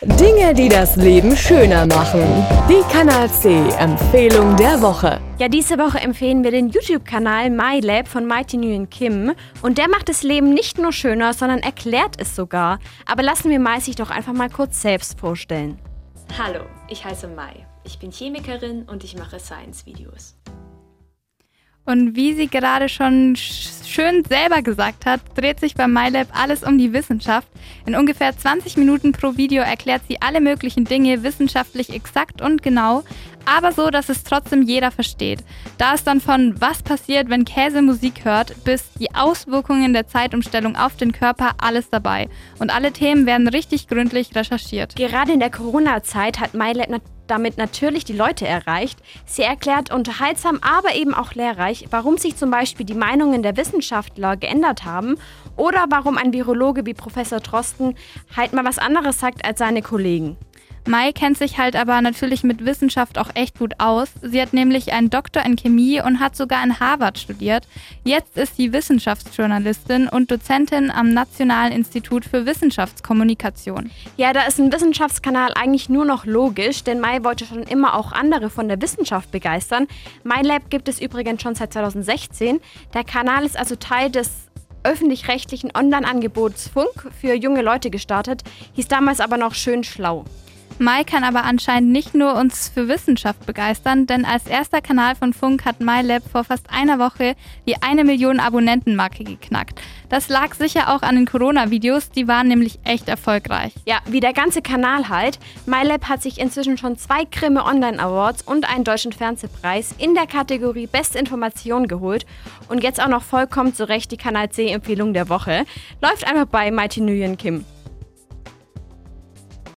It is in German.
Dinge, die das Leben schöner machen. Die Kanal C Empfehlung der Woche. Ja, diese Woche empfehlen wir den YouTube-Kanal MyLab von Mighty Nguyen Kim. Und der macht das Leben nicht nur schöner, sondern erklärt es sogar. Aber lassen wir Mai sich doch einfach mal kurz selbst vorstellen. Hallo, ich heiße Mai. Ich bin Chemikerin und ich mache Science-Videos. Und wie sie gerade schon schön selber gesagt hat, dreht sich bei MyLab alles um die Wissenschaft. In ungefähr 20 Minuten pro Video erklärt sie alle möglichen Dinge wissenschaftlich exakt und genau, aber so, dass es trotzdem jeder versteht. Da ist dann von was passiert, wenn Käse Musik hört, bis die Auswirkungen der Zeitumstellung auf den Körper alles dabei. Und alle Themen werden richtig gründlich recherchiert. Gerade in der Corona-Zeit hat MyLab damit natürlich die Leute erreicht. Sie erklärt unterhaltsam, aber eben auch lehrreich, warum sich zum Beispiel die Meinungen der Wissenschaftler geändert haben oder warum ein Virologe wie Professor Drosten halt mal was anderes sagt als seine Kollegen. Mai kennt sich halt aber natürlich mit Wissenschaft auch echt gut aus. Sie hat nämlich einen Doktor in Chemie und hat sogar in Harvard studiert. Jetzt ist sie Wissenschaftsjournalistin und Dozentin am Nationalen Institut für Wissenschaftskommunikation. Ja, da ist ein Wissenschaftskanal eigentlich nur noch logisch, denn Mai wollte schon immer auch andere von der Wissenschaft begeistern. MyLab gibt es übrigens schon seit 2016. Der Kanal ist also Teil des öffentlich-rechtlichen Online-Angebots Funk für junge Leute gestartet, hieß damals aber noch Schön Schlau. Mai kann aber anscheinend nicht nur uns für Wissenschaft begeistern, denn als erster Kanal von Funk hat MyLab vor fast einer Woche die 1 Million Abonnenten-Marke geknackt. Das lag sicher auch an den Corona-Videos, die waren nämlich echt erfolgreich. Ja, wie der ganze Kanal halt. MyLab hat sich inzwischen schon 2 Grimme Online Awards und einen deutschen Fernsehpreis in der Kategorie Beste Information geholt. Und jetzt auch noch vollkommen zu Recht die Kanal C Empfehlung der Woche. Läuft einfach bei Mighty Nguyen Kim.